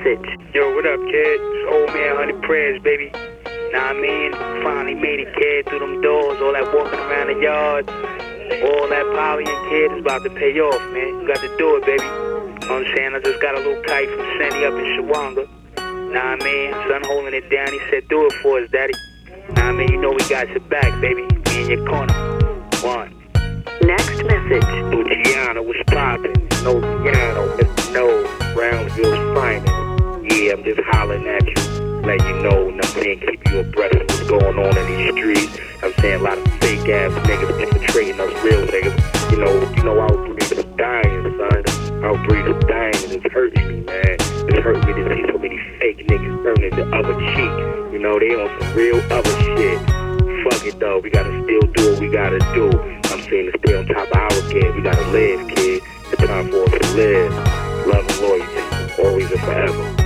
message. Yo, what up, kid? It's old man 100 prayers, baby. Nah, I mean, finally made it, kid, through them doors. All that walking around the yard, all that polying, kid, is about to pay off, man. You got to do it, baby. You know what I'm saying? I just got a little kite from Sandy up in Shawanga. Nah, I mean, son holding it down. He said, do it for us, daddy. Nah, I mean, you know we got your back, baby. Me in your corner. One. Next message. Luciano was poppin'. No piano, it's no Brownsville's finest. Yeah, I'm just hollering at you, letting you know, and I'm saying, keep you abreast of what's going on in these streets. I'm saying a lot of fake ass niggas infiltrating us real niggas. You know, our breed is dying, son. Our breed is dying, and it's hurting me, man. It's hurting me to see so many fake niggas turning the other cheek. You know, they on some real other shit. Fuck it though, we gotta still do what we gotta do. I'm saying to stay on top of our game. We gotta live, kid. It's time for us to live. Love and loyalty, always and forever.